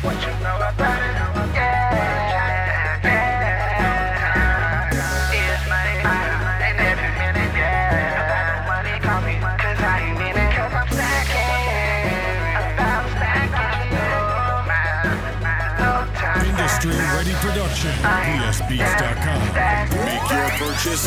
What you know about it? Yeah, yeah. It's money, and every minute, yeah. About the money, call me, 'cause I ain't in it, 'cause I'm stacking. About stacking. No time. Industry Ready Production, PSBeats.com. Make your purchase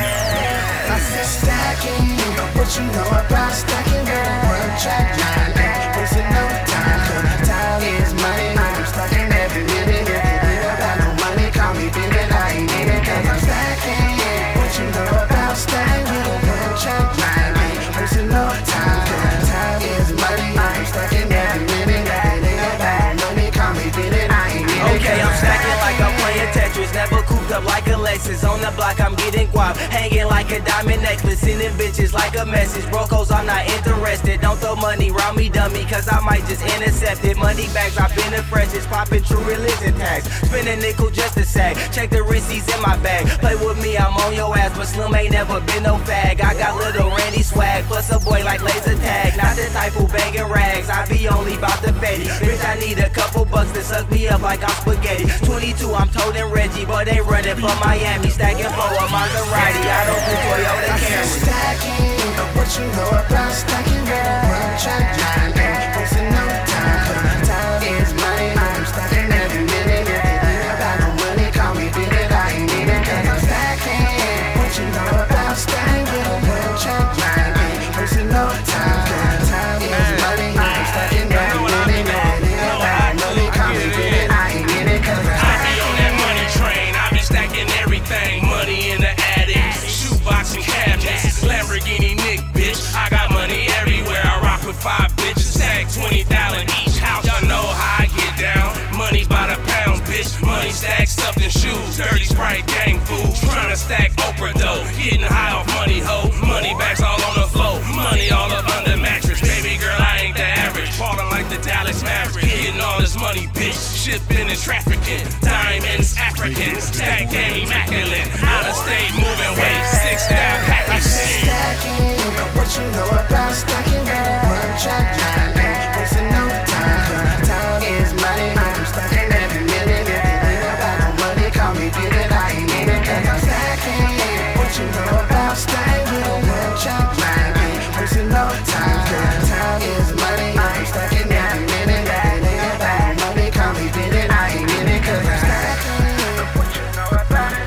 now. I said stacking, what you know about stacking? One track mind, wasting no time. Time is money, I'm stacking every minute. If you think about no money, call me baby, I ain't in it, 'cause I'm stacking. What you know about stacking? One track mind, wasting no time. Time is money, I'm stacking every minute. If you think about no money, call me baby, I ain't in it. Okay, I'm stacking like I'm playing Tetris, never cooped up like a Lexus. On the block, I'm getting guap, hanging like a diamond necklace, sending bitches like a message. Brocos, I'm not interested. Don't throw money round me, dummy, 'cause I might just intercept it. Money bags, I've been the freshest, popping true religion tags. Spend a nickel just a sag. Check the receipts in my bag. Play with me, I'm on your ass, but Slim ain't never been no fag. I got little Randy swag, plus a boy like laser tag. Not the type who banging rags, I be only bout the petty. Bitch, I need a couple bucks to suck me up like I'm spaghetti. 22, I'm toting Reggie, but they running for Miami. Stacking for a Maserati, I don't do Toyota I said Camry. stacking, what you know about stacking? One track mind, wasting no time. Time is money, I'm stacking every minute. If you think about no money, call me baby, I ain't in it, 'cause I'm stacking. What you know about stacking? One track mind, wasting no time. Time is money, I'm stacking every minute. If you think about no money, call me baby, I ain't in it, 'cause I'm I be on that money train, I be stacking everything. Money in the attic, shoebox and cabinets, Lamborghini Nick, bitch. I got money everywhere, I rock with 5 bitches, stack 20,000 each house. Y'all know how I get down, money's by the pound, bitch. Money stack stuffed in shoes, dirty Sprite gang food. Tryna stack Oprah dough, getting high off money hoe. Money bags all on the floor, money all up under mattress. Baby girl, I ain't the average, falling like the Dallas Mavericks. Getting all this money, bitch, shipping and trafficking. Diamonds, African, stack game immaculate. Out of state, moving weight, 6 down I package. said stacking, what you know about stacking? One track mind, wasting no time. Time is money, I'm stacking every minute. If you think about no money, call me baby, I ain't in it, 'cause I'm stacking. What you know about stacking? One track mind, wasting no time. Time is money, I'm stacking every minute. If you think about no money, call me baby, I ain't in it, 'cause I'm stacking. What you know about it?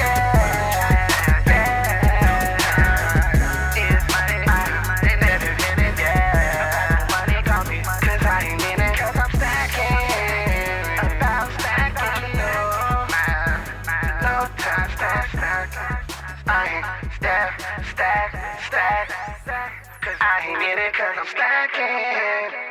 Yeah, yeah. It's money, and every minute, yeah. Money, call me, 'cause I ain't in it, 'cause I'm stacking. About stacking, no time, stack. I ain't stack, 'cause I ain't in it, 'cause I'm stacking.